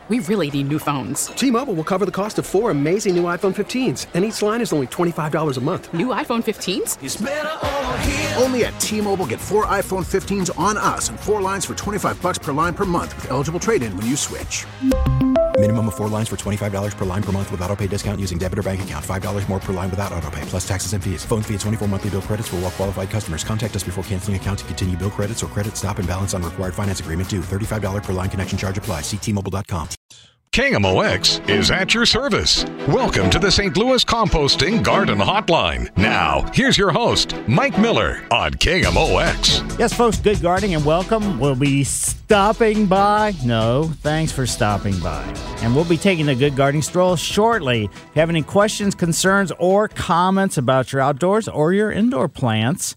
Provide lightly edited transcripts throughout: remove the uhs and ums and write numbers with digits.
We really need new phones. T-Mobile will cover the cost of 4 amazing new iPhone 15s, and each line is only $25 a month. New iPhone 15s? It's better over here. Only at T-Mobile, get 4 iPhone 15s on us and 4 lines for $25 per line per month with eligible trade-in when you switch. Minimum of 4 lines for $25 per line per month with autopay discount using debit or bank account. $5 more per line without autopay, plus taxes and fees. Phone fee at 24 monthly bill credits for well-qualified customers. Contact us before canceling account to continue bill credits or credit stop and balance on required finance agreement due. $35 per line connection charge applies. See T-Mobile.com. KMOX is at your service. Welcome to the St. Louis Composting Garden Hotline. Now, here's your host, Mike Miller on KMOX. Yes, folks, good gardening and welcome. We'll be stopping by. No, thanks for stopping by. And we'll be taking a good gardening stroll shortly. If you have any questions, concerns, or comments about your outdoors or your indoor plants,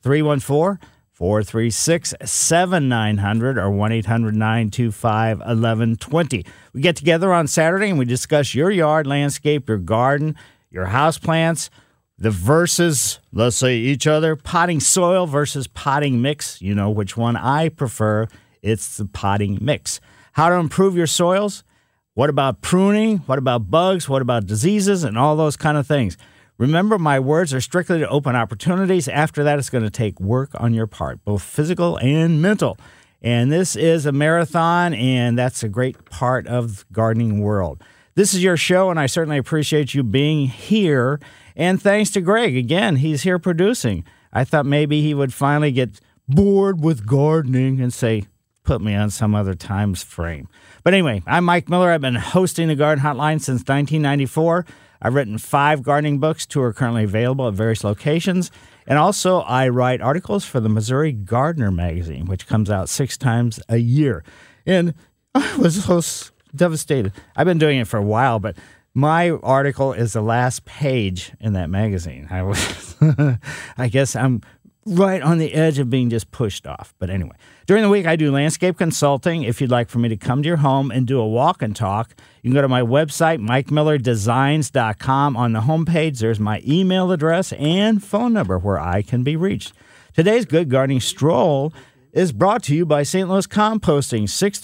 314-436-7900 or 1-800-925-1120. We get together on Saturday and we discuss your yard, landscape, your garden, your house plants, the versus, let's say, each other, potting soil versus potting mix. You know which one I prefer. It's the potting mix. How to improve your soils. What about pruning? What about bugs? What about diseases and all those kind of things? Remember, my words are strictly to open opportunities. After that, it's going to take work on your part, both physical and mental. And this is a marathon, and that's a great part of the gardening world. This is your show, and I certainly appreciate you being here. And thanks to Greg. Again, he's here producing. I thought maybe he would finally get bored with gardening and say, put me on some other time frame. But anyway, I'm Mike Miller. I've been hosting the Garden Hotline since 1994. I've written 5 gardening books. 2 are currently available at various locations. And also, I write articles for the Missouri Gardener magazine, which comes out 6 times a year. And I was so devastated. I've been doing it for a while, but my article is the last page in that magazine. I guess I'm right on the edge of being just pushed off. But anyway, during the week, I do landscape consulting. If you'd like for me to come to your home and do a walk and talk, you can go to my website, MikeMillerDesigns.com. On the homepage, there's my email address and phone number where I can be reached. Today's Good Gardening Stroll is brought to you by St. Louis Composting,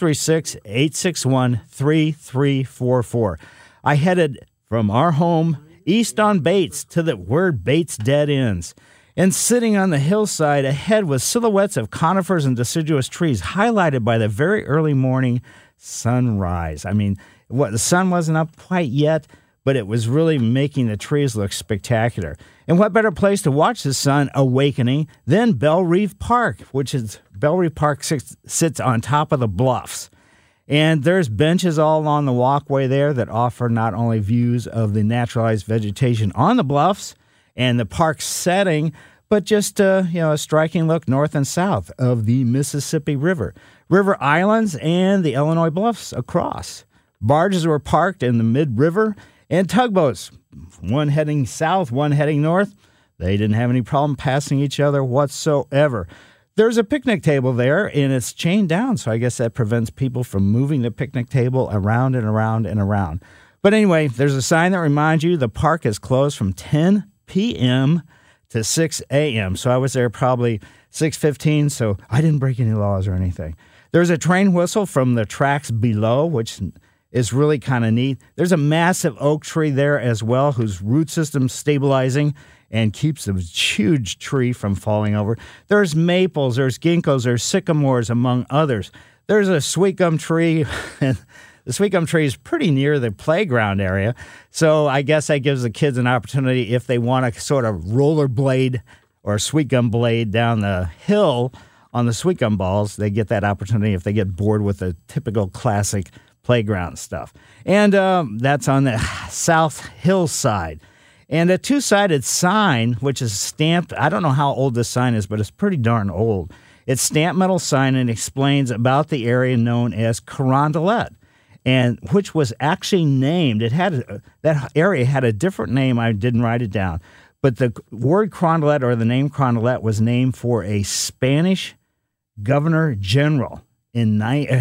636-861-3344. I headed from our home east on Bates to the word Bates Dead Ends. And sitting on the hillside ahead was silhouettes of conifers and deciduous trees highlighted by the very early morning sunrise. I mean, the sun wasn't up quite yet, but it was really making the trees look spectacular. And what better place to watch the sun awakening than Belle Reve Park, Belle Reve Park sits on top of the bluffs. And there's benches all along the walkway there that offer not only views of the naturalized vegetation on the bluffs and the park setting, but just a striking look north and south of the Mississippi River, river islands, and the Illinois bluffs across. Barges were parked in the mid-river, and tugboats, one heading south, one heading north. They didn't have any problem passing each other whatsoever. There's a picnic table there, and it's chained down, so I guess that prevents people from moving the picnic table around and around and around. But anyway, there's a sign that reminds you the park is closed from 10 p.m. to 6 a.m. So I was there probably 6:15, so I didn't break any laws or anything. There's a train whistle from the tracks below, which is really kind of neat. There's a massive oak tree there as well, whose root system's stabilizing and keeps the huge tree from falling over. There's maples, there's ginkgos, there's sycamores, among others. There's a sweet gum tree. The sweet gum tree is pretty near the playground area, so I guess that gives the kids an opportunity if they want to sort of rollerblade or sweet gum blade down the hill on the sweet gum balls. They get that opportunity if they get bored with the typical classic playground stuff. And that's on the south hillside. And a 2-sided sign, which is stamped, I don't know how old this sign is, but it's pretty darn old. It's stamped metal sign and explains about the area known as Carondelet, and which was actually named. That area had a different name. I didn't write it down. But the word Carondelet, or the name Carondelet, was named for a Spanish governor general in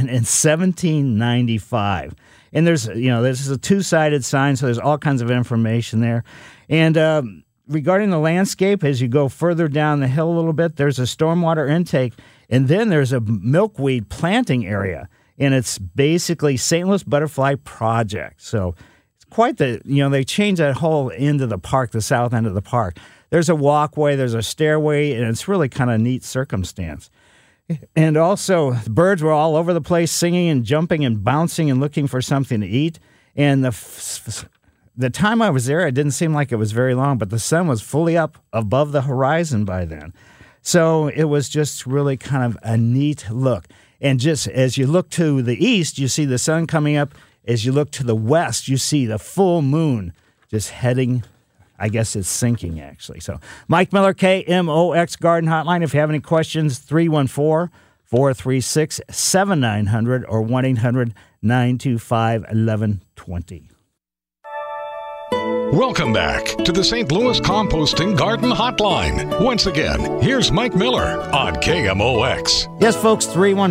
1795. And there's a 2-sided sign, so there's all kinds of information there. And regarding the landscape, as you go further down the hill a little bit, there's a stormwater intake, and then there's a milkweed planting area. and it's basically St. Louis Butterfly Project. So it's quite the, they changed that whole end of the park, the south end of the park. There's a walkway, there's a stairway, and it's really kind of a neat circumstance. And also, the birds were all over the place, singing and jumping and bouncing and looking for something to eat. And the time I was there, it didn't seem like it was very long, but the sun was fully up above the horizon by then. So it was just really kind of a neat look. And just as you look to the east, you see the sun coming up. As you look to the west, you see the full moon just heading, I guess it's sinking, actually. So Mike Miller, KMOX Garden Hotline. If you have any questions, 314-436-7900 or 1-800-925-1120. Welcome back to the St. Louis Composting Garden Hotline. Once again, here's Mike Miller on KMOX. Yes, folks,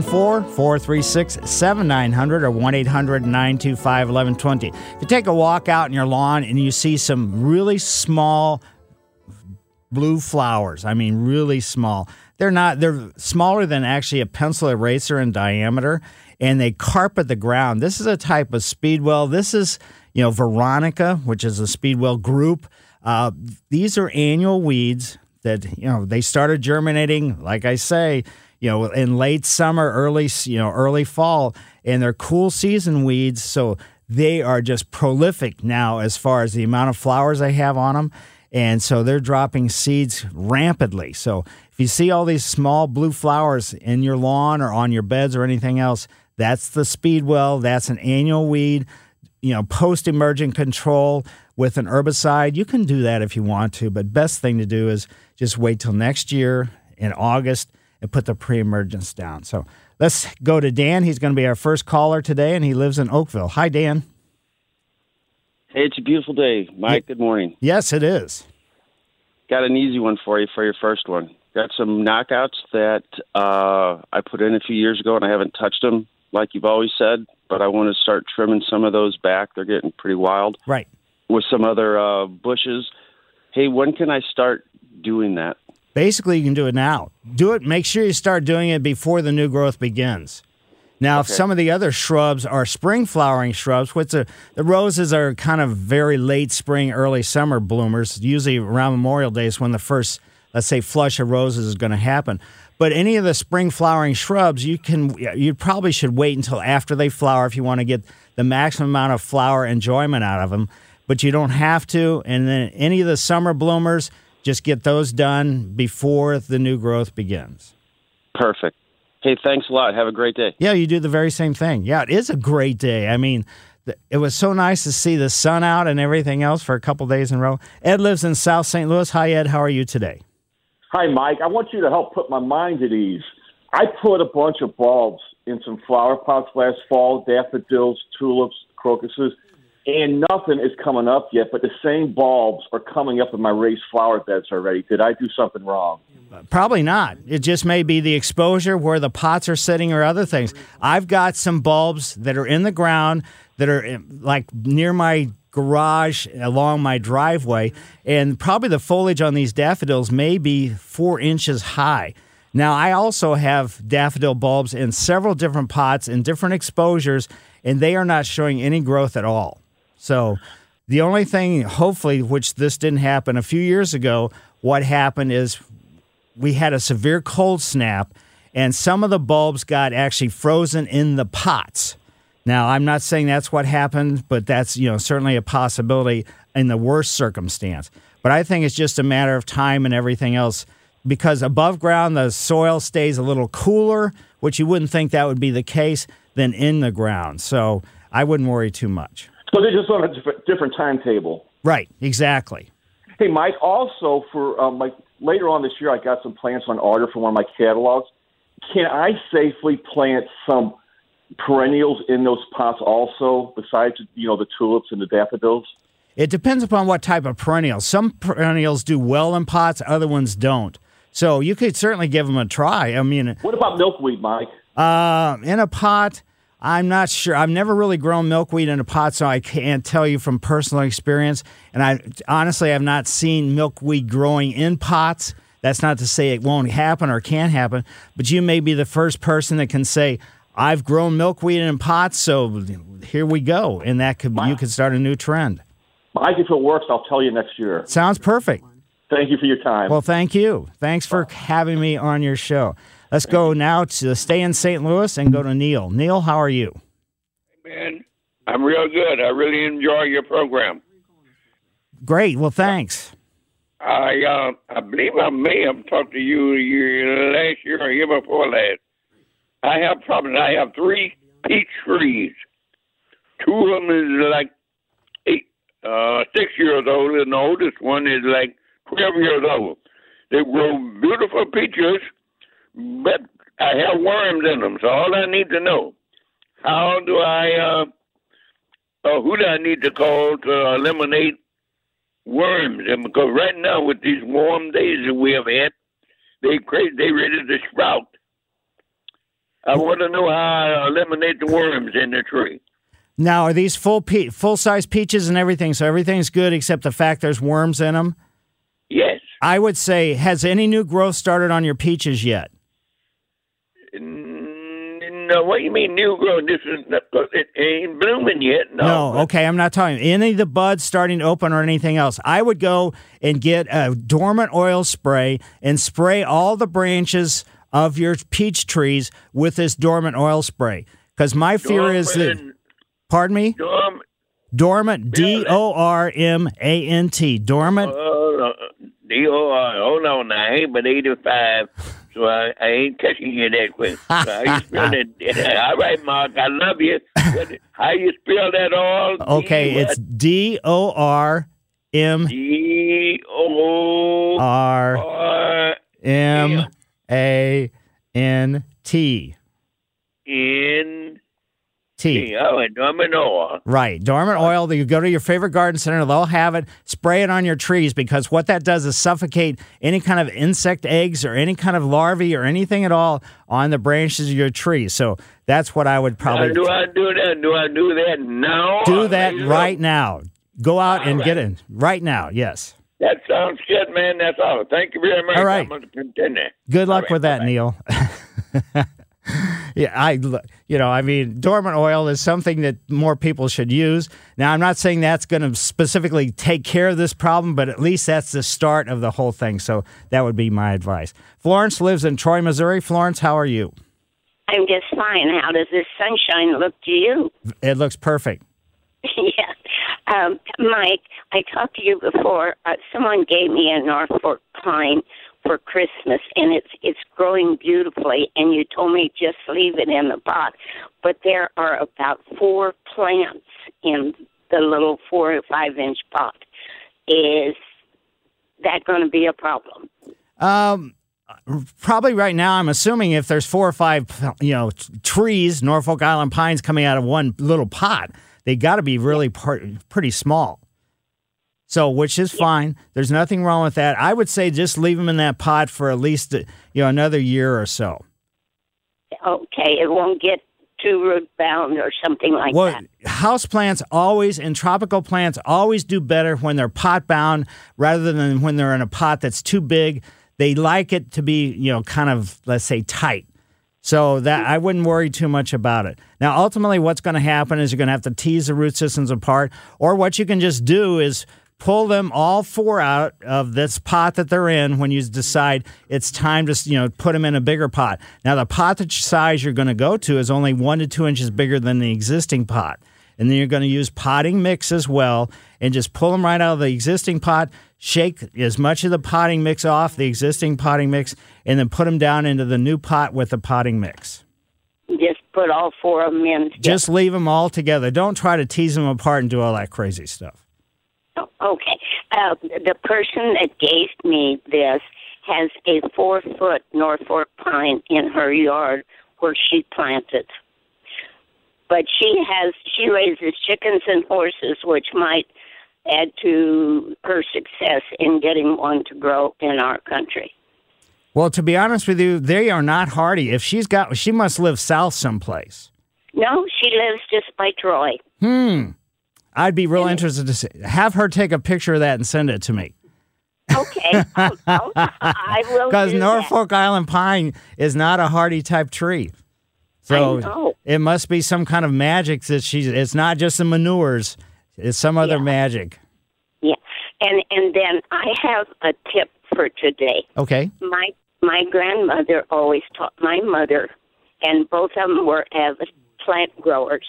314-436-7900 or 1-800-925-1120. If you take a walk out in your lawn and you see some really small blue flowers, I mean really small. They're smaller than actually a pencil eraser in diameter, and they carpet the ground. This is a type of speedwell. This is Veronica, which is a speedwell group. These are annual weeds that, they started germinating, like I say, in late summer, early fall, and they're cool season weeds. So they are just prolific now as far as the amount of flowers they have on them. And so they're dropping seeds rampantly. So if you see all these small blue flowers in your lawn or on your beds or anything else, that's the speedwell. That's an annual weed. Post-emergent control with an herbicide. You can do that if you want to, but best thing to do is just wait till next year in August and put the pre-emergence down. So let's go to Dan. He's going to be our first caller today, and he lives in Oakville. Hi, Dan. Hey, it's a beautiful day. Mike, good morning. Yes, it is. Got an easy one for you for your first one. Got some knockouts that I put in a few years ago, and I haven't touched them like you've always said, but I want to start trimming some of those back. They're getting pretty wild. Right. With some other bushes. Hey, when can I start doing that? Basically, you can do it now. Do it. Make sure you start doing it before the new growth begins. Now, if some of the other shrubs are spring flowering shrubs, which the roses are kind of very late spring, early summer bloomers, usually around Memorial Day is when the first, let's say, flush of roses is going to happen. But any of the spring flowering shrubs, you probably should wait until after they flower if you want to get the maximum amount of flower enjoyment out of them. But you don't have to. And then any of the summer bloomers, just get those done before the new growth begins. Perfect. Hey, thanks a lot. Have a great day. Yeah, you do the very same thing. Yeah, it is a great day. I mean, it was so nice to see the sun out and everything else for a couple days in a row. Ed lives in South St. Louis. Hi, Ed. How are you today? Hi, Mike. I want you to help put my mind at ease. I put a bunch of bulbs in some flower pots last fall, daffodils, tulips, crocuses, and nothing is coming up yet, but the same bulbs are coming up in my raised flower beds already. Did I do something wrong? Probably not. It just may be the exposure where the pots are sitting or other things. I've got some bulbs that are in the ground that are like near my garage along my driveway, and probably the foliage on these daffodils may be 4 inches high. Now, I also have daffodil bulbs in several different pots in different exposures, and they are not showing any growth at all. So the only thing, hopefully, which this didn't happen a few years ago, what happened is we had a severe cold snap, and some of the bulbs got actually frozen in the pots. Now, I'm not saying that's what happened, but that's, certainly a possibility in the worst circumstance. But I think it's just a matter of time and everything else, because above ground, the soil stays a little cooler, which you wouldn't think that would be the case, than in the ground. So I wouldn't worry too much. So they're just on a different timetable. Right, exactly. Hey, Mike, also for later on this year, I got some plants on order for one of my catalogs. Can I safely plant some perennials in those pots also, besides, the tulips and the daffodils? It depends upon what type of perennials. Some perennials do well in pots, other ones don't. So you could certainly give them a try. I mean, what about milkweed, Mike? In a pot, I'm not sure. I've never really grown milkweed in a pot, so I can't tell you from personal experience. And I honestly have not seen milkweed growing in pots. That's not to say it won't happen or can't happen, but you may be the first person that can say, I've grown milkweed in pots, so here we go. And you could start a new trend. Mike, if it works, I'll tell you next year. Sounds perfect. Thank you for your time. Well, thank you. Thanks for having me on your show. Let's go now to stay in St. Louis and go to Neil. Neil, how are you? Man, I'm real good. I really enjoy your program. Great. Well, thanks. I believe I may have talked to you last year or year before last. I have problems. I have 3 peach trees. 2 of them is like 6 years old, and the oldest one is like 12 years old. They grow beautiful peaches, but I have worms in them. So all I need to know, how do I, who do I need to call to eliminate worms? And because right now with these warm days that we have had, they ready to sprout. I want to know how I eliminate the worms in the tree. Now, are these full-size peaches and everything, so everything's good except the fact there's worms in them? Yes. I would say, has any new growth started on your peaches yet? No, what do you mean new growth? It ain't blooming yet. No, okay, I'm not talking any of the buds starting to open or anything else. I would go and get a dormant oil spray and spray all the branches of your peach trees with this dormant oil spray. Because my fear is that... Pardon me? Dormant, D-O-R-M-A-N-T. Dormant. D-O-R. Hold on now. I ain't but 85, so I ain't catching you that quick. So how you spell that? All right, Mark, I love you. How you spell that all? Okay, it's D-O-R-M... D-O-R-M-A-N-T. N-T. Oh, dormant oil. Right. Dormant oil. You go to your favorite garden center, they'll have it. Spray it on your trees because what that does is suffocate any kind of insect eggs or any kind of larvae or anything at all on the branches of your tree. So that's what I would probably... Do I do that? Do I do that now? Do that right now. Go out and get it right now. Yes. That sounds good, man. That's all. Thank you very much. All right. I'm going to continue. Good luck with that, Neil. Yeah, dormant oil is something that more people should use. Now, I'm not saying that's going to specifically take care of this problem, but at least that's the start of the whole thing. So that would be my advice. Florence lives in Troy, Missouri. Florence, how are you? I'm just fine. How does this sunshine look to you? It looks perfect. Yeah. Mike, I talked to you before. Someone gave me a Norfolk pine for Christmas, and it's growing beautifully, and you told me just leave it in the pot. But there are about 4 plants in the little 4 or 5 inch pot. Is that going to be a problem? Probably right now, I'm assuming if there's 4 or 5, trees, Norfolk Island pines coming out of one little pot, they got to be really pretty small. So, which is fine. There's nothing wrong with that. I would say just leave them in that pot for at least, another year or so. Okay, it won't get too root bound or something like that. House plants always, and tropical plants always do better when they're pot bound rather than when they're in a pot that's too big. They like it to be, kind of, let's say, tight. So that I wouldn't worry too much about it. Now, ultimately, what's going to happen is you're going to have to tease the root systems apart, or what you can just do is pull them all 4 out of this pot that they're in when you decide it's time to, put them in a bigger pot. Now, the pot size you're going to go to is only 1 to 2 inches bigger than the existing pot. And then you're going to use potting mix as well and just pull them right out of the existing pot, shake as much of the potting mix off the existing potting mix, and then put them down into the new pot with the potting mix. Just put all 4 of them in together. Just leave them all together. Don't try to tease them apart and do all that crazy stuff. Okay. The person that gave me this has a 4-foot Norfolk pine in her yard where she planted. But she raises chickens and horses, which might add to her success in getting one to grow in our country. Well, to be honest with you, they are not hardy. If she must live south someplace. No, she lives just by Troy. I'd be real interested to have her take a picture of that and send it to me. Okay, I will. Because Norfolk Island pine is not a hardy type tree. So I know. it must be some kind of magic that it's not just the manures, it's some other magic. Yeah. And then I have a tip for today. Okay. My grandmother always taught my mother, and both of them were avid plant growers.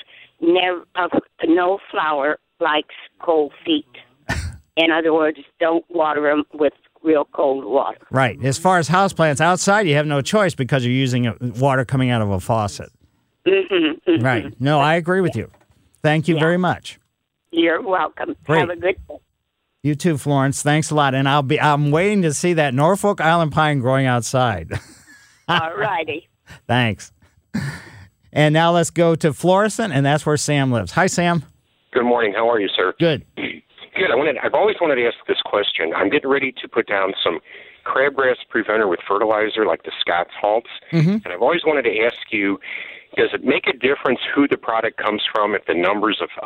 No flower likes cold feet. In other words, don't water them with real cold water. Right. As far as houseplants, outside you have no choice because you're using water coming out of a faucet. Mm-hmm. Right. No, I agree with you. Thank you very much. You're welcome. Great. Have a good day. You too, Florence. Thanks a lot. And I'm waiting to see that Norfolk Island pine growing outside. All righty. Thanks. And now let's go to Florissant, and that's where Sam lives. Hi, Sam. Good morning. How are you, sir? Good. Good. I've always wanted to ask this question. I'm getting ready to put down some crabgrass preventer with fertilizer, like the Scott's Halts. And I've always wanted to ask you, does it make a difference who the product comes from if the numbers of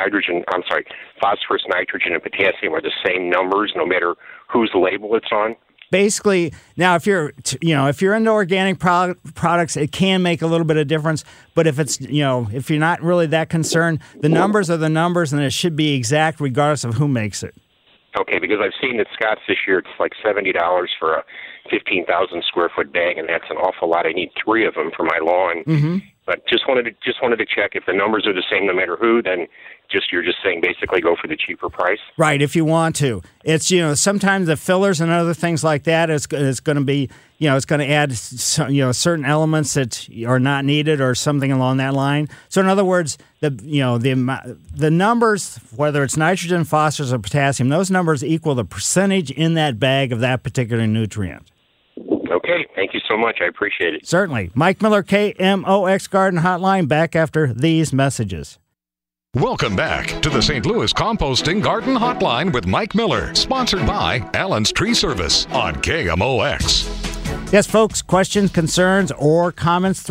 phosphorus, nitrogen, and potassium are the same numbers no matter whose label it's on? Basically, now if you're into organic products, it can make a little bit of difference. But if it's, if you're not really that concerned, the numbers are the numbers, and it should be exact regardless of who makes it. Okay, because I've seen that Scott's this year, it's like $70 for a 15,000 square foot bag, and that's an awful lot. I need 3 of them for my lawn. But just wanted to check if the numbers are the same no matter who. Then you're just saying basically go for the cheaper price. Right, if you want to. It's sometimes the fillers and other things like that is going to be it's going to add certain elements that are not needed or something along that line. So in other words, the numbers, whether it's nitrogen, phosphorus, or potassium, those numbers equal the percentage in that bag of that particular nutrient. Okay, thank you so much. I appreciate it. Certainly. Mike Miller, KMOX Garden Hotline, back after these messages. Welcome back to the St. Louis Composting Garden Hotline with Mike Miller, sponsored by Allen's Tree Service on KMOX. Yes, folks, questions, concerns, or comments,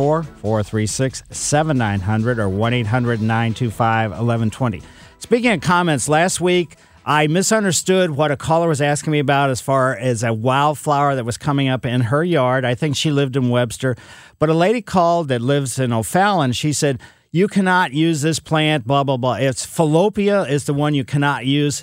314-436-7900 or 1-800-925-1120. Speaking of comments, last week I misunderstood what a caller was asking me about as far as a wildflower that was coming up in her yard. I think she lived in Webster. But a lady called that lives in O'Fallon. She said, you cannot use this plant, blah, blah, blah. It's Fallopia is the one you cannot use.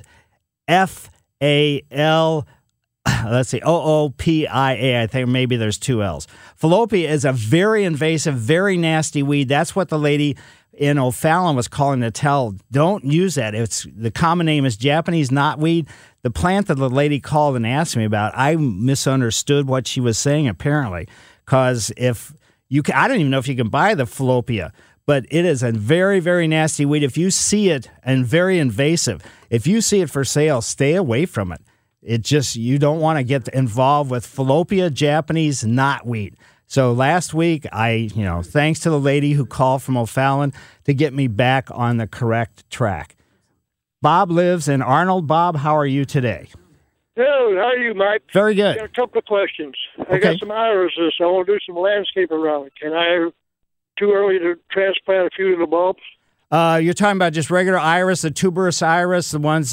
Oopia. I think maybe there's 2 L's. Fallopia is a very invasive, very nasty weed. That's what the lady in O'Fallon was calling to tell. Don't use that. The common name is Japanese knotweed. The plant that the lady called and asked me about, I misunderstood what she was saying apparently, because I don't even know if you can buy the Fallopia. But it is a very, very nasty weed. If you see it, and very invasive, if you see it for sale, stay away from it. You don't want to get involved with Fallopia Japanese knotweed. So last week, thanks to the lady who called from O'Fallon to get me back on the correct track. Bob lives in Arnold. Bob, how are you today? Hello, how are you, Mike? Very good. I got a couple of questions. Okay. I got some irises. I want to do some landscape around it. Can I... Too early to transplant a few of the bulbs? You're talking about just regular iris, the tuberous iris, the ones,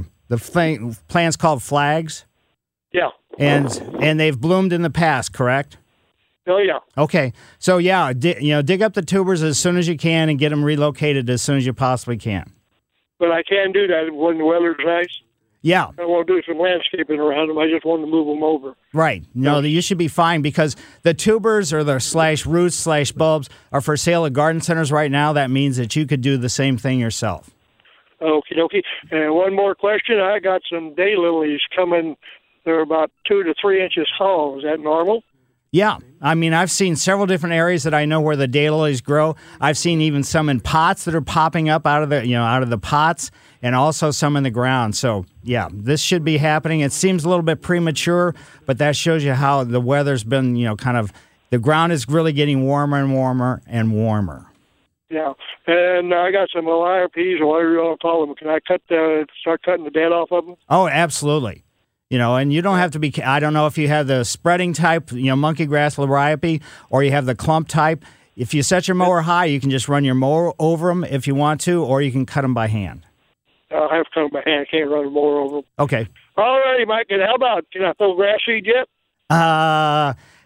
the plants called flags? Yeah. And they've bloomed in the past, correct? Oh, yeah. Okay. So, dig up the tubers as soon as you can and get them relocated as soon as you possibly can. But I can do that when the weather's nice? Yeah. I want to do some landscaping around them. I just want to move them over. Right. No, you should be fine because the tubers or the /roots /bulbs are for sale at garden centers right now. That means that you could do the same thing yourself. Okie dokie. And one more question. I got some daylilies coming. They're about 2 to 3 inches tall. Is that normal? Yeah. I mean, I've seen several different areas that I know where the daylilies grow. I've seen even some in pots that are popping up out of the pots, and also some in the ground. So, yeah, this should be happening. It seems a little bit premature, but that shows you how the weather's been, the ground is really getting warmer and warmer and warmer. Yeah. And I got some Calliopes, or whatever you want to call them. Can I start cutting the dead off of them? Oh, absolutely. And you don't have to be, I don't know if you have the spreading type, monkey grass liriope, or you have the clump type. If you set your mower high, you can just run your mower over them if you want to, or you can cut them by hand. I have to cut them by hand. I can't run a mower over them. Okay. All righty, Mike. And how about, can I throw grass seed yet?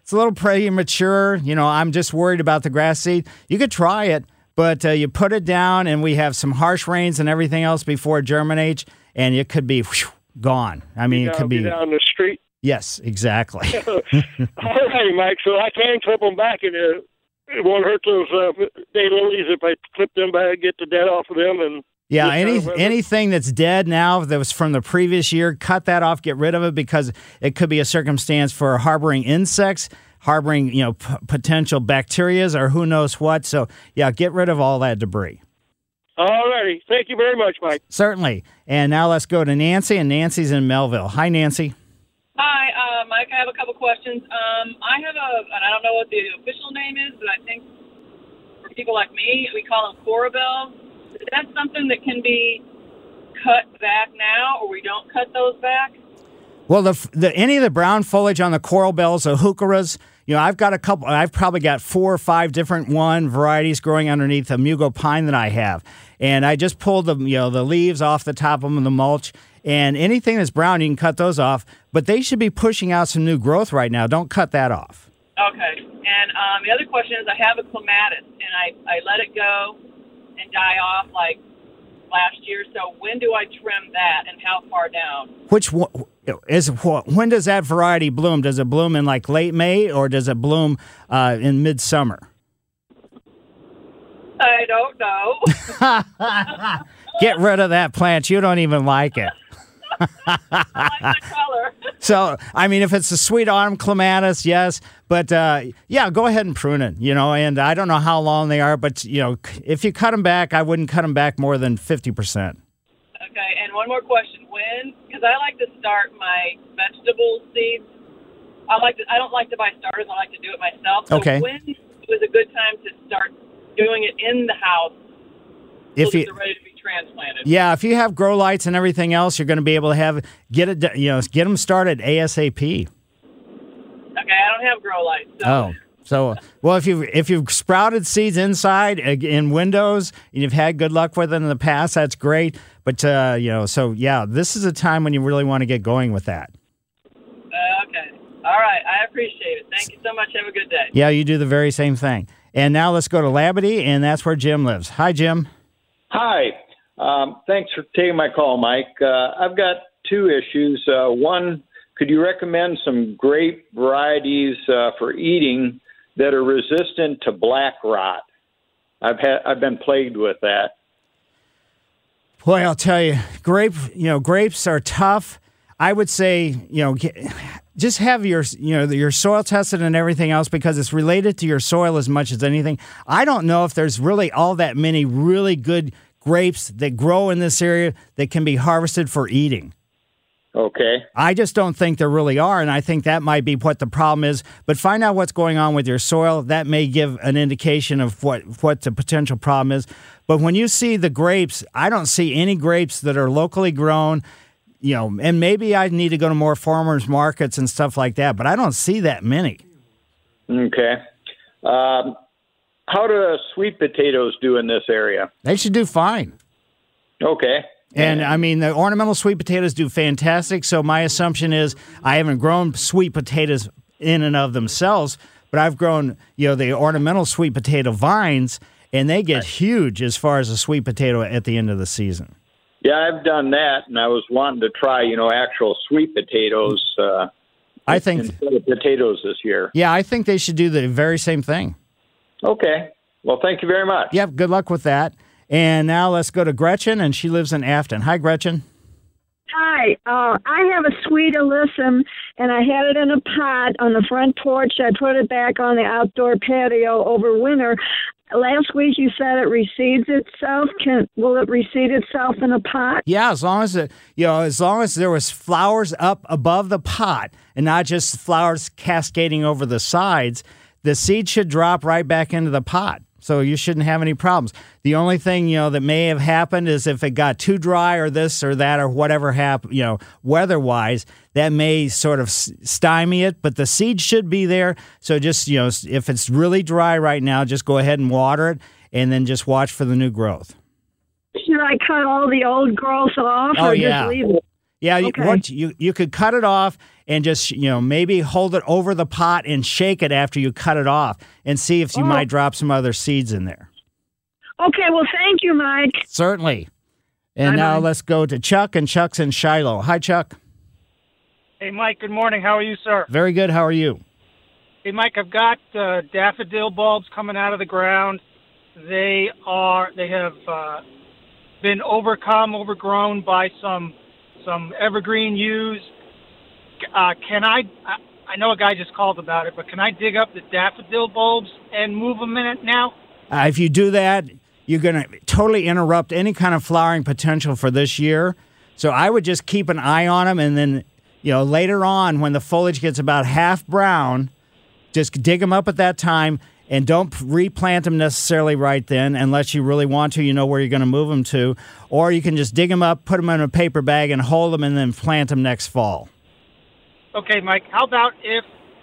it's a little premature. You know, I'm just worried about the grass seed. You could try it, but you put it down, and we have some harsh rains and everything else before it germinates, and it could be gone. I mean, it could be down the street. Yes, exactly. All right, Mike. So I can clip them back, and it won't hurt those daylilies if I clip them back, get the dead off of them, and. Yeah, anything that's dead now that was from the previous year, cut that off, get rid of it, because it could be a circumstance for harboring insects, harboring potential bacterias, or who knows what. So, yeah, get rid of all that debris. All righty. Thank you very much, Mike. Certainly. And now let's go to Nancy, and Nancy's in Melville. Hi, Nancy. Hi, Mike. I have a couple questions. I have and I don't know what the official name is, but I think for people like me, we call them coral bells. Is that something that can be cut back now, or we don't cut those back? Well, any of the brown foliage on the coral bells, the heucheras, I've got a couple. I've probably got 4 or 5 different varieties growing underneath the mugo pine that I have, and I just pulled the leaves off the top of them, the mulch, and anything that's brown, you can cut those off. But they should be pushing out some new growth right now. Don't cut that off. Okay. And the other question is, I have a clematis, and I let it go and die off like last year. So when do I trim that, and how far down? Which one when does that variety bloom? Does it bloom in like late May, or does it bloom in midsummer? I don't know. Get rid of that plant. You don't even like it. I like the color. So, I mean, if it's a sweet autumn clematis, yes. But, yeah, go ahead and prune it, and I don't know how long they are, but, if you cut them back, I wouldn't cut them back more than 50%. Okay, and one more question. Because I like to start my vegetable seeds. I don't like to buy starters. I like to do it myself. So okay. When is a good time to start doing it in the house so they're ready to be transplanted? Yeah, if you have grow lights and everything else, you're going to be able to get them started ASAP. Okay, I don't have grow lights. So well, if you've sprouted seeds inside in windows and you've had good luck with it in the past, that's great. But so yeah, this is a time when you really want to get going with that. Okay, all right, I appreciate it. Thank you so much. Have a good day. Yeah, you do the very same thing. And now let's go to Labadee, and that's where Jim lives. Hi, Jim. Hi. Thanks for taking my call, Mike. I've got 2 issues. One, could you recommend some grape varieties for eating that are resistant to black rot? I've been plagued with that. Boy, I'll tell you, grapes are tough. I would say, just have your soil tested and everything else, because it's related to your soil as much as anything. I don't know if there's really all that many really good grapes that grow in this area that can be harvested for eating. Okay. I just don't think there really are, and I think that might be what the problem is. But find out what's going on with your soil. That may give an indication of what the potential problem is. But when you see the grapes, I don't see any grapes that are locally grown, and maybe I need to go to more farmers markets and stuff like that, but I don't see that many. Okay. How do sweet potatoes do in this area? They should do fine. Okay. And, I mean, the ornamental sweet potatoes do fantastic, so my assumption is I haven't grown sweet potatoes in and of themselves, but I've grown, the ornamental sweet potato vines, and they get huge as far as a sweet potato at the end of the season. Yeah, I've done that, and I was wanting to try, actual sweet potatoes I think instead of potatoes this year. Yeah, I think they should do the very same thing. Okay. Well, thank you very much. Yep, good luck with that. And now let's go to Gretchen, and she lives in Afton. Hi, Gretchen. Hi. I have a sweet alyssum, and I had it in a pot on the front porch. I put it back on the outdoor patio over winter. Last week you said it reseeds itself. Will it reseed itself in a pot? Yeah, as long as there was flowers up above the pot and not just flowers cascading over the sides, the seed should drop right back into the pot. So you shouldn't have any problems. The only thing, that may have happened is if it got too dry or this or that or whatever happened, weather-wise, that may sort of stymie it, but the seed should be there. So just, if it's really dry right now, just go ahead and water it and then just watch for the new growth. Should I cut all the old growth off or just leave it? Yeah, Okay. you could cut it off and just, maybe hold it over the pot and shake it after you cut it off and see if you might drop some other seeds in there. Okay, well, thank you, Mike. Certainly. And now let's go to Chuck, and Chuck's in Shiloh. Hi, Chuck. Hey, Mike, good morning. How are you, sir? Very good. How are you? Hey, Mike, I've got daffodil bulbs coming out of the ground. They have been overgrown by some evergreen yews. Can I know a guy just called about it, but can I dig up the daffodil bulbs and move them in it now? If you do that, you're going to totally interrupt any kind of flowering potential for this year. So I would just keep an eye on them, and then, later on when the foliage gets about half brown, just dig them up at that time, and don't replant them necessarily right then unless you really want to. You know where you're going to move them to. Or you can just dig them up, put them in a paper bag, and hold them, and then plant them next fall. Okay, Mike, how about if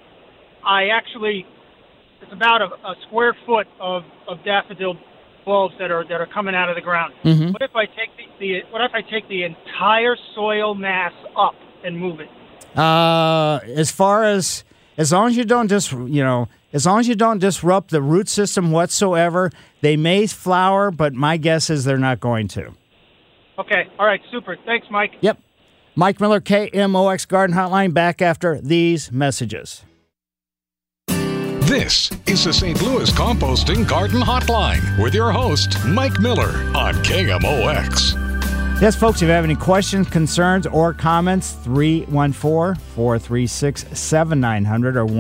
it's about a square foot of daffodil bulbs that are coming out of the ground. Mm-hmm. What if I take the entire soil mass up and move it? As long as you don't disrupt the root system whatsoever, they may flower, but my guess is they're not going to. Okay, all right, super. Thanks, Mike. Yep. Mike Miller, KMOX Garden Hotline, back after these messages. This is the St. Louis Composting Garden Hotline with your host, Mike Miller on KMOX. Yes, folks, if you have any questions, concerns, or comments, 314-436-7900 or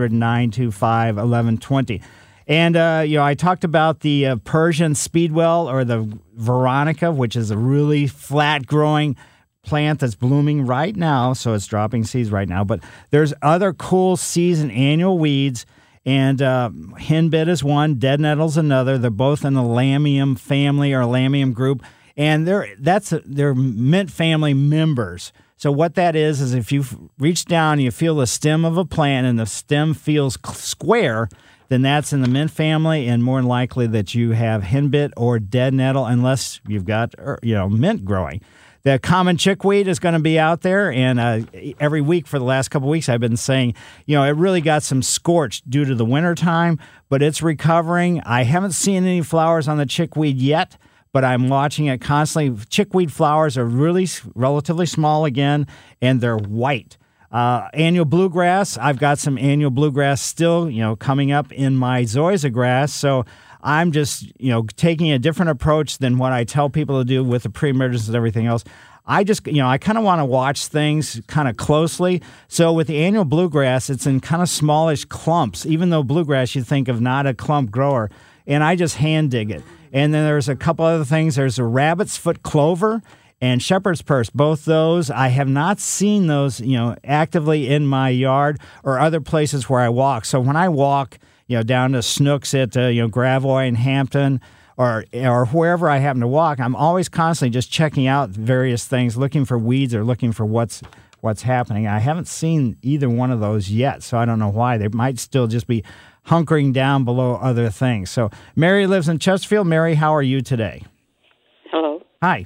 1-800-925-1120. And, I talked about the Persian speedwell or the Veronica, which is a really flat-growing plant that's blooming right now, so it's dropping seeds right now. But there's other cool season annual weeds, and henbit is one, dead nettle's another. They're both in the Lamium family or Lamium group. And they're mint family members. So what that is if you reach down and you feel the stem of a plant and the stem feels square, then that's in the mint family, and more than likely that you have henbit or dead nettle, unless you've got mint growing. The common chickweed is going to be out there, and every week for the last couple of weeks I've been saying, it really got some scorched due to the wintertime, but it's recovering. I haven't seen any flowers on the chickweed yet, but I'm watching it constantly. Chickweed flowers are really relatively small again, and they're white. Annual bluegrass, I've got some annual bluegrass still, coming up in my zoysia grass, so I'm just, taking a different approach than what I tell people to do with the pre-emergence and everything else. I just, I kind of want to watch things kind of closely. So with the annual bluegrass, it's in kind of smallish clumps, even though bluegrass you think of not a clump grower, and I just hand dig it. And then there's a couple other things. There's a rabbit's foot clover and shepherd's purse. Both those, I have not seen those, actively in my yard or other places where I walk. So when I walk, down to Snooks at, Gravois and Hampton or wherever I happen to walk, I'm always constantly just checking out various things, looking for weeds or looking for what's happening. I haven't seen either one of those yet, so I don't know why. They might still just be hunkering down below other things. So Mary lives in Chesterfield. Mary, how are you today? Hello. Hi.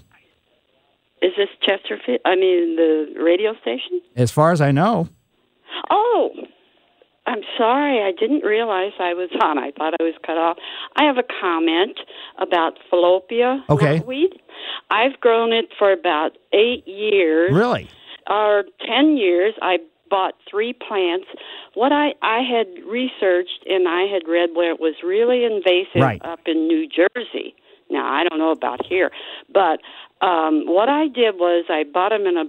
Is this Chesterfield? The radio station? As far as I know. Oh, I'm sorry. I didn't realize I was on. I thought I was cut off. I have a comment about Fallopian milkweed. I've grown it for about 8 years. Really? Or 10 years. I bought 3 plants. What I had researched and I had read where it was really invasive up in New Jersey. Now, I don't know about here, but what I did was I put them in a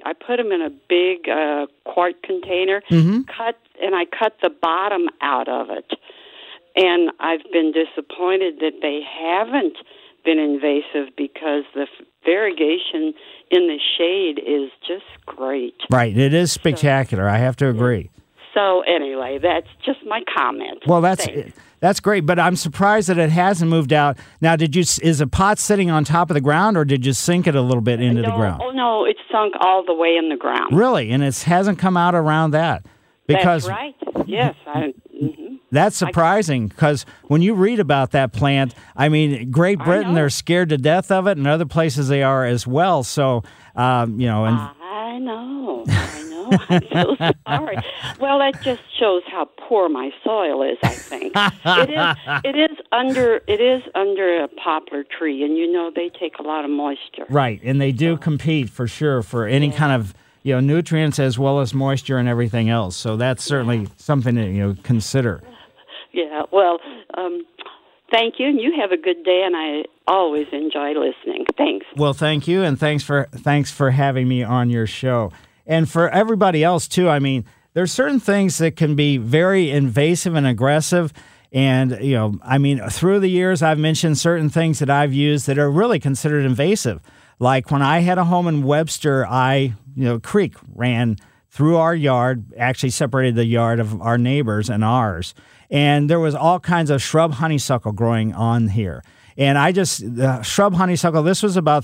big quart container, I cut the bottom out of it. And I've been disappointed that they haven't been invasive because the variegation in the shade is just great. Right. It is spectacular. I have to agree. So anyway, that's just my comment. Well, that's great, but I'm surprised that it hasn't moved out. Now, is a pot sitting on top of the ground, or did you sink it a little bit into the ground? Oh, no, it's sunk all the way in the ground. Really? And it hasn't come out around that? Because that's right. Yes. That's surprising, because when you read about that plant, Great Britain, they're scared to death of it, and other places they are as well. So, know. I'm so sorry. Well, that just shows how poor my soil is, I think. It is under a poplar tree, and you know they take a lot of moisture. Right, and they do compete for sure for any kind of nutrients as well as moisture and everything else. So that's certainly something to consider. Yeah, well, thank you, and you have a good day, and I always enjoy listening. Thanks. Well, thank you, and thanks for having me on your show. And for everybody else, too, I mean, there's certain things that can be very invasive and aggressive. And, through the years, I've mentioned certain things that I've used that are really considered invasive. Like when I had a home in Webster, a creek ran through our yard, actually separated the yard of our neighbors and ours. And there was all kinds of shrub honeysuckle growing on here. And the shrub honeysuckle, this was about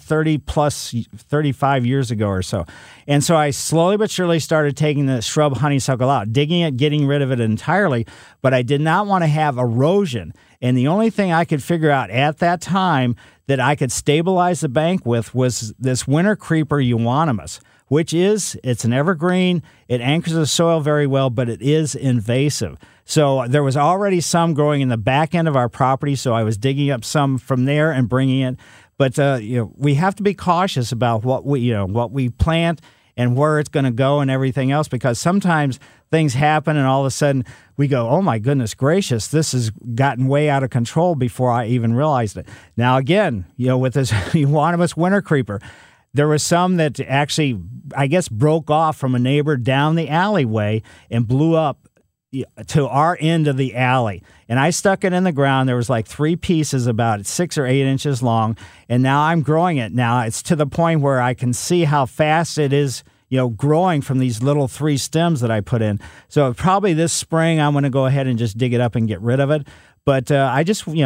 35 years ago or so. And so I slowly but surely started taking the shrub honeysuckle out, digging it, getting rid of it entirely. But I did not want to have erosion. And the only thing I could figure out at that time that I could stabilize the bank with was this winter creeper euonymus, which it's an evergreen. It anchors the soil very well, but it is invasive. So there was already some growing in the back end of our property, so I was digging up some from there and bringing it. But we have to be cautious about what we plant and where it's going to go and everything else, because sometimes things happen and all of a sudden we go, oh my goodness gracious, this has gotten way out of control before I even realized it. Now again, with this euonymus winter creeper, there was some that actually, I guess, broke off from a neighbor down the alleyway and blew up to our end of the alley. And I stuck it in the ground. There was like 3 pieces about 6 or 8 inches long. And now I'm growing it. Now it's to the point where I can see how fast it is, growing from these little 3 stems that I put in. So probably this spring, I'm going to go ahead and just dig it up and get rid of it. But I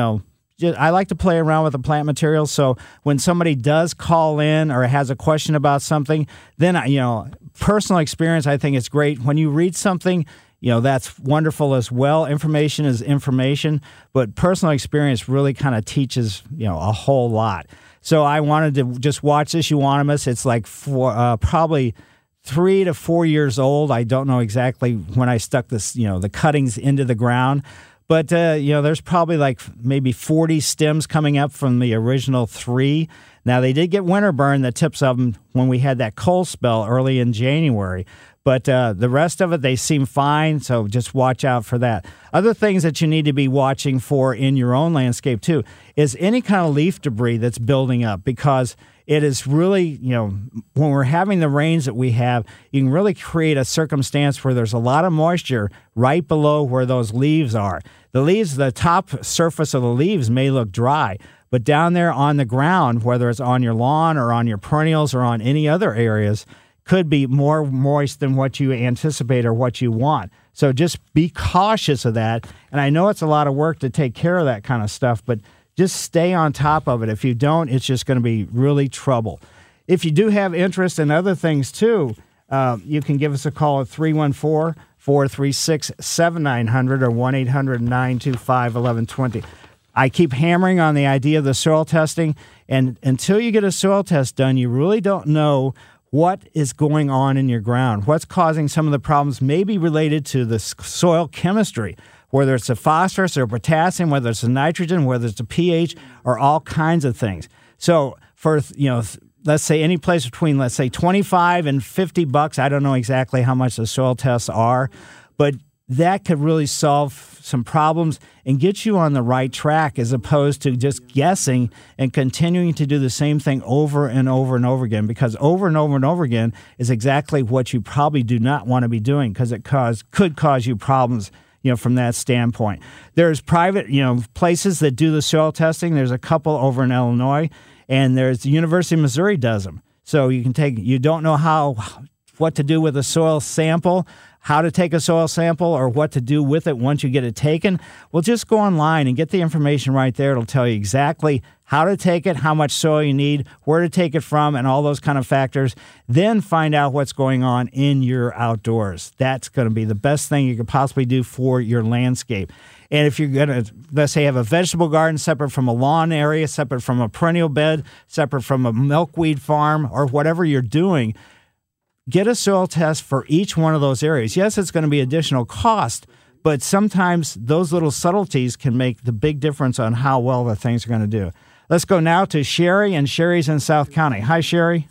I like to play around with the plant materials. So when somebody does call in or has a question about something, then, personal experience, I think it's great. When you read something, that's wonderful as well. Information is information, but personal experience really kind of teaches, a whole lot. So I wanted to just watch this euonymus. It's like probably 3 to 4 years old. I don't know exactly when I stuck this, the cuttings into the ground. But, there's probably like maybe 40 stems coming up from the original 3. Now, they did get winter burn, the tips of them, when we had that cold spell early in January. But the rest of it, they seem fine, so just watch out for that. Other things that you need to be watching for in your own landscape, too, is any kind of leaf debris that's building up, because it is really, when we're having the rains that we have, you can really create a circumstance where there's a lot of moisture right below where those leaves are. The top surface of the leaves may look dry, but down there on the ground, whether it's on your lawn or on your perennials or on any other areas, could be more moist than what you anticipate or what you want. So just be cautious of that. And I know it's a lot of work to take care of that kind of stuff, but just stay on top of it. If you don't, it's just going to be really trouble. If you do have interest in other things too, you can give us a call at 314-436-7900 or 1-800-925-1120. I keep hammering on the idea of the soil testing, and until you get a soil test done, you really don't know what is going on in your ground, what's causing some of the problems, maybe related to the soil chemistry, whether it's a phosphorus or potassium, whether it's a nitrogen, whether it's a pH, or all kinds of things. So for, let's say any place between, let's say, $25 and $50, I don't know exactly how much the soil tests are, but that could really solve some problems and get you on the right track, as opposed to just guessing and continuing to do the same thing over and over and over again, because over and over and over again is exactly what you probably do not want to be doing, because it could cause you problems, from that standpoint. There's private, places that do the soil testing. There's a couple over in Illinois, and there's the University of Missouri does them. So you don't know what to do with a soil sample, how to take a soil sample, or what to do with it once you get it taken. Well, just go online and get the information right there. It'll tell you exactly how to take it, how much soil you need, where to take it from, and all those kind of factors. Then find out what's going on in your outdoors. That's going to be the best thing you could possibly do for your landscape. And if you're going to, let's say, have a vegetable garden separate from a lawn area, separate from a perennial bed, separate from a milkweed farm, or whatever you're doing, get a soil test for each one of those areas. Yes, it's going to be additional cost, but sometimes those little subtleties can make the big difference on how well the things are going to do. Let's go now to Sherry, and Sherry's in South County. Hi, Sherry.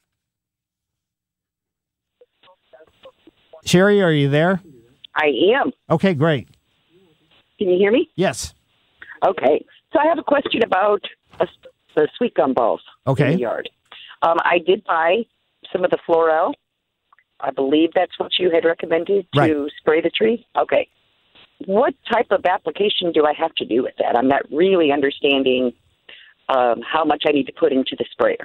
Sherry, are you there? I am. Okay, great. Can you hear me? Yes. Okay. So I have a question about the sweet gum balls in the yard. I did buy some of the Florel. I believe that's what you had recommended to spray the tree. Okay. What type of application do I have to do with that? I'm not really understanding how much I need to put into the sprayer.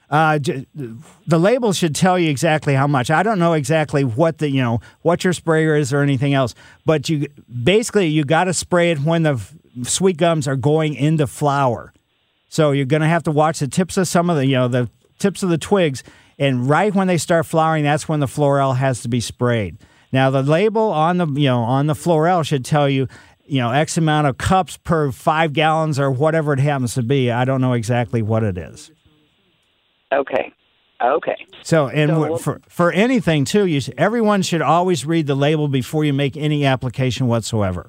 The label should tell you exactly how much. I don't know exactly what what your sprayer is or anything else, but you got to spray it when the sweet gums are going into flower. So you're going to have to watch the tips of some of the tips of the twigs, and right when they start flowering, that's when the Florel has to be sprayed. Now the label on the on the Florel should tell you X amount of cups per 5 gallons or whatever it happens to be. I don't know exactly what it is. Okay. So, for anything, too, everyone should always read the label before you make any application whatsoever.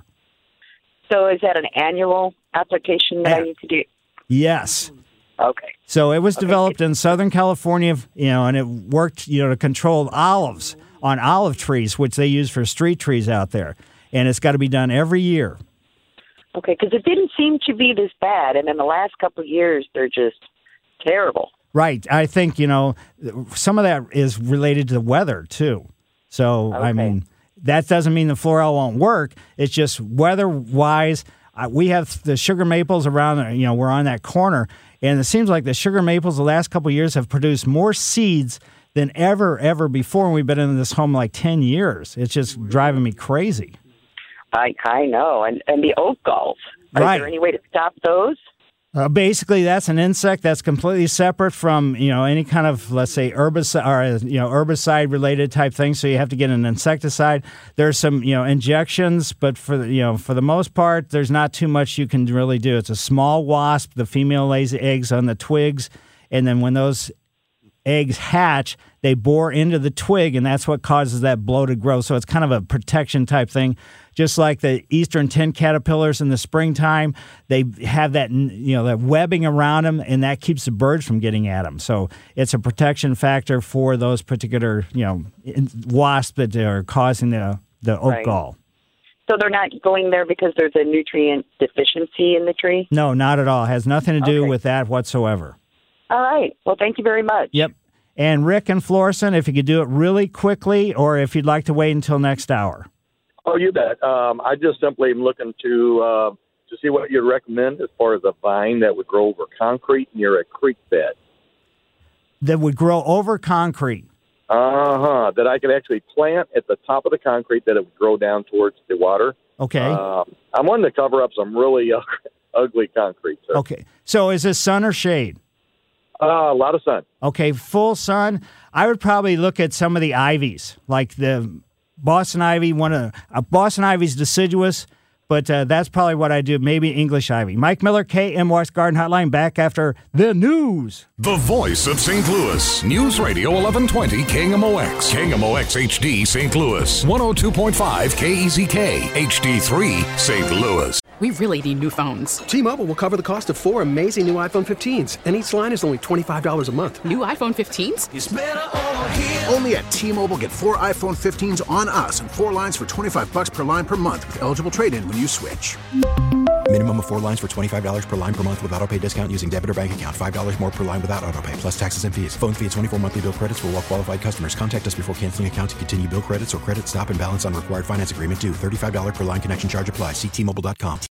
So is that an annual application that I need to do? Yes. Okay. So it was developed in Southern California, and it worked, to control olives on olive trees, which they use for street trees out there. And it's got to be done every year. Okay, because it didn't seem to be this bad, and in the last couple of years, they're just terrible. Right. I think, some of that is related to the weather, too. So, I mean, that doesn't mean the Florel won't work. It's just weather-wise, we have the sugar maples around, we're on that corner, and it seems like the sugar maples the last couple of years have produced more seeds than ever before, and we've been in this home like 10 years. It's just driving me crazy. I know. And the oak galls. Is there any way to stop those? Basically, that's an insect that's completely separate from any kind of, let's say, herbicide or herbicide-related type thing. So you have to get an insecticide. There's some injections, but for the most part, there's not too much you can really do. It's a small wasp. The female lays eggs on the twigs, and then when those eggs hatch, they bore into the twig, and that's what causes that bloated growth. So it's kind of a protection type thing. Just like the eastern tent caterpillars in the springtime, they have that that webbing around them, and that keeps the birds from getting at them. So it's a protection factor for those particular wasps that are causing the oak gall. So they're not going there because there's a nutrient deficiency in the tree? No, not at all. It has nothing to do with that whatsoever. All right. Well, thank you very much. Yep. And Rick and Florissant, if you could do it really quickly, or if you'd like to wait until next hour. Oh, you bet. I just simply am looking to see what you'd recommend as far as a vine that would grow over concrete near a creek bed. That would grow over concrete? That I could actually plant at the top of the concrete, that it would grow down towards the water. Okay. I'm wanting to cover up some really ugly concrete, sir. Okay. So is this sun or shade? A lot of sun. Okay, full sun. I would probably look at some of the ivies, like the Boston ivy. Boston ivy's deciduous, but that's probably what I do. Maybe English ivy. Mike Miller, KMOX Garden Hotline, back after the news. The voice of St. Louis. News Radio 1120 KMOX. KMOX HD St. Louis. 102.5 KEZK. HD3 St. Louis. We really need new phones. T-Mobile will cover the cost of 4 amazing new iPhone 15s, and each line is only $25 a month. New iPhone 15s? It's better over here. Only at T-Mobile, get 4 iPhone 15s on us and 4 lines for $25 per line per month with eligible trade-in when you switch. Minimum of 4 lines for $25 per line per month with autopay discount using debit or bank account. $5 more per line without autopay, plus taxes and fees. Phone fee at 24 monthly bill credits for well-qualified customers. Contact us before canceling account to continue bill credits or credit stop and balance on required finance agreement due. $35 per line connection charge applies. See T-Mobile.com.